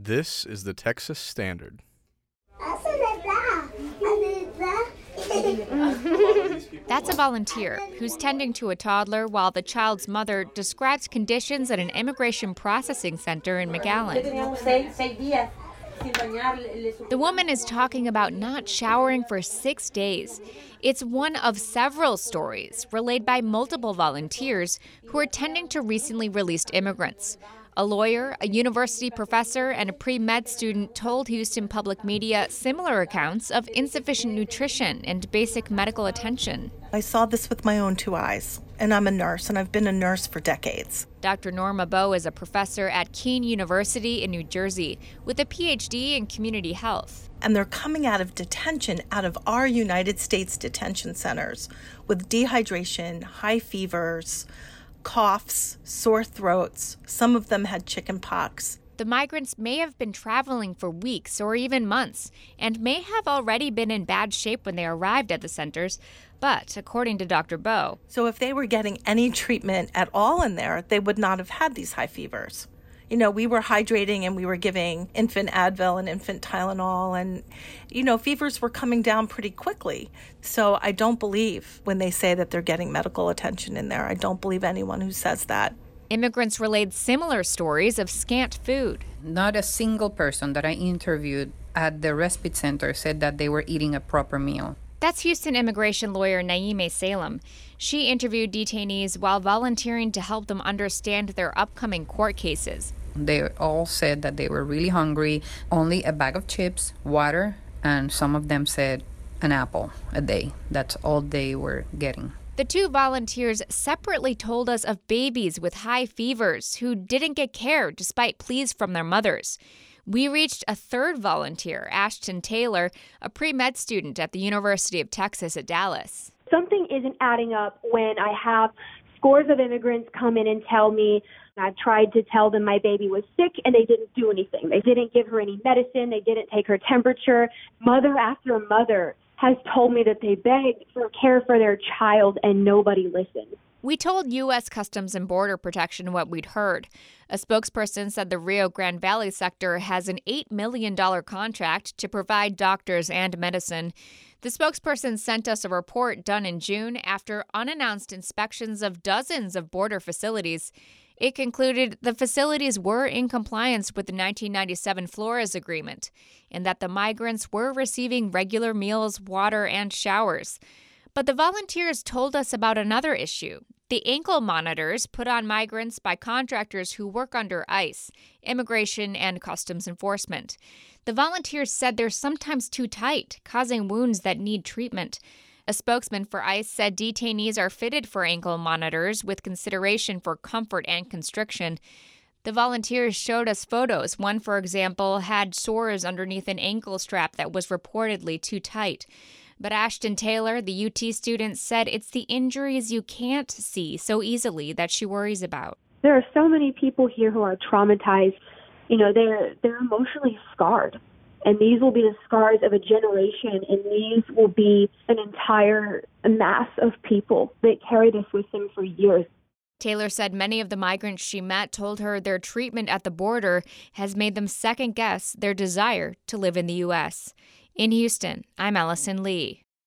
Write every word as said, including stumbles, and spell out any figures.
This is the Texas Standard. That's a volunteer who's tending to a toddler while the child's mother describes conditions at an immigration processing center in McAllen. The woman is talking about not showering for six days. It's one of several stories relayed by multiple volunteers who are tending to recently released immigrants. A lawyer, a university professor, and a pre-med student told Houston Public Media similar accounts of insufficient nutrition and basic medical attention. I saw this with my own two eyes, and I'm a nurse, and I've been a nurse for decades. Doctor Norma Bowe is a professor at Keene University in New Jersey with a P H D in community health. And they're coming out of detention, out of our United States detention centers, with dehydration, high fevers, coughs, sore throats. Some of them had chicken pox. The migrants may have been traveling for weeks or even months and may have already been in bad shape when they arrived at the centers. But according to Doctor Bowe, so if they were getting any treatment at all in there, they would not have had these high fevers. You know, we were hydrating and we were giving infant Advil and infant Tylenol, and, you know, fevers were coming down pretty quickly. So I don't believe when they say that they're getting medical attention in there. I don't believe anyone who says that. Immigrants relayed similar stories of scant food. Not a single person that I interviewed at the respite center said that they were eating a proper meal. That's Houston immigration lawyer Naime Salem. She interviewed detainees while volunteering to help them understand their upcoming court cases. They all said that they were really hungry, only a bag of chips, water, and some of them said an apple a day. That's all they were getting. The two volunteers separately told us of babies with high fevers who didn't get care despite pleas from their mothers. We reached a third volunteer, Ashton Taylor, a pre-med student at the University of Texas at Dallas. Something isn't adding up when I have scores of immigrants come in and tell me I've tried to tell them my baby was sick and they didn't do anything. They didn't give her any medicine. They didn't take her temperature. Mother after mother has told me that they begged for care for their child and nobody listened. We told U S Customs and Border Protection what we'd heard. A spokesperson said the Rio Grande Valley sector has an eight million dollars contract to provide doctors and medicine. The spokesperson sent us a report done in June after unannounced inspections of dozens of border facilities. It concluded the facilities were in compliance with the nineteen ninety-seven Flores Agreement and that the migrants were receiving regular meals, water, and showers. But the volunteers told us about another issue. The ankle monitors put on migrants by contractors who work under ICE, Immigration and Customs Enforcement. The volunteers said they're sometimes too tight, causing wounds that need treatment. A spokesman for ICE said detainees are fitted for ankle monitors with consideration for comfort and constriction. The volunteers showed us photos. One, for example, had sores underneath an ankle strap that was reportedly too tight. But Ashton Taylor, the U T student, said it's the injuries you can't see so easily that she worries about. There are so many people here who are traumatized. You know, they're they're emotionally scarred. And these will be the scars of a generation, and these will be an entire mass of people that carry this with them for years. Taylor said many of the migrants she met told her their treatment at the border has made them second-guess their desire to live in the U S In Houston, I'm Allison Lee.